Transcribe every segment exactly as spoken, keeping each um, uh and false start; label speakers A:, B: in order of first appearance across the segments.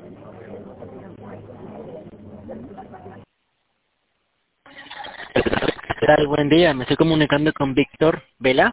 A: ¿Qué tal? Buen día, me estoy comunicando con Víctor Vela.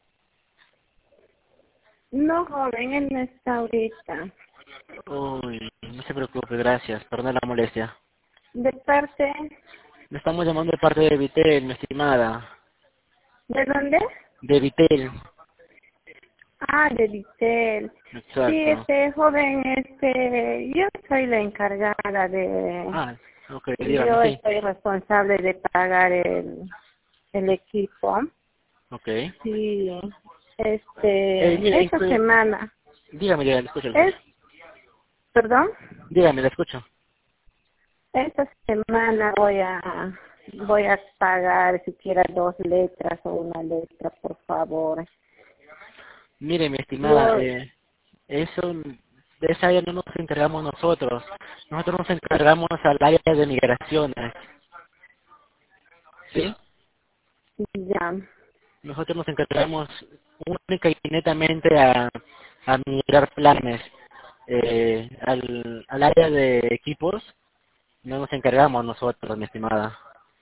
B: No, joven, él no está ahorita.
A: Uy, no se preocupe, gracias, perdón la molestia.
B: ¿De parte?
A: Le estamos llamando de parte de Vitel, mi estimada.
B: ¿De dónde?
A: De Vitel,
B: Ah, de Vitel. Sí,
A: exacto.
B: este joven, este, yo soy la encargada de,
A: Ah, ok, dígame,
B: yo
A: sí.
B: estoy responsable de pagar el, el equipo.
A: Ok.
B: Sí,
A: Eh,
B: este,
A: mire,
B: esta
A: incluye-
B: semana,
A: dígame, dígame, le escucho, le
B: es,
A: escucho.
B: perdón,
A: Dígame, le escucho.
B: esta semana voy a, voy a pagar siquiera dos letras o una letra, por favor.
A: Mire, mi estimada,
B: Yo,
A: eh, eso, de esa área no nos encargamos nosotros. Nosotros nos encargamos al área de migraciones, ¿sí?
B: ya.
A: Nosotros nos encargamos única y netamente a, a migrar planes. Eh, al, al área de equipos no nos encargamos nosotros, mi estimada.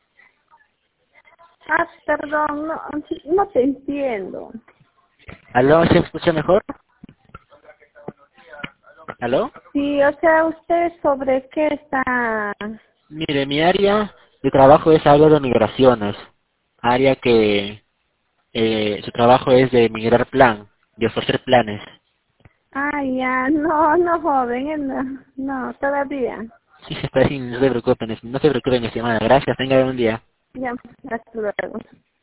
B: Ah, perdón, no, no te entiendo.
A: ¿Aló? ¿Se escucha mejor? ¿Aló?
B: Sí, o sea, ¿usted sobre qué está?
A: Mire, mi área de trabajo es área de migraciones. Área que eh, su trabajo es de migrar plan, de ofrecer planes.
B: Ah, ya, no, no, joven, eh, no, no, todavía.
A: Sí, está bien, no se preocupen, no se preocupen, mi estimada. Gracias, tenga buen día.
B: Ya, hasta luego.